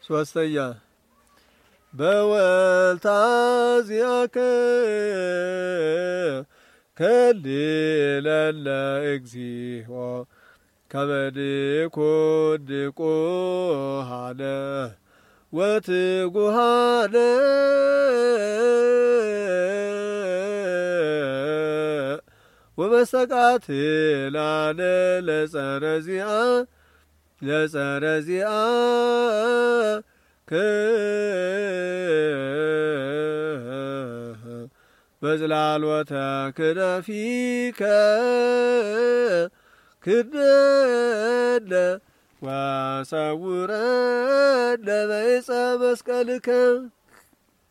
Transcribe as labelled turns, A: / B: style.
A: ሶስተኛ በወልታዚያከ ከሊለለ እግዚኦ ከመድኩን ድቁሃነ ወትጉሃነ ወመሰቃትላነ ለጸረዚአ በዝላልወተ ክነፊከ ክደነ ወሰውረነ በዕፀ መስቀልከ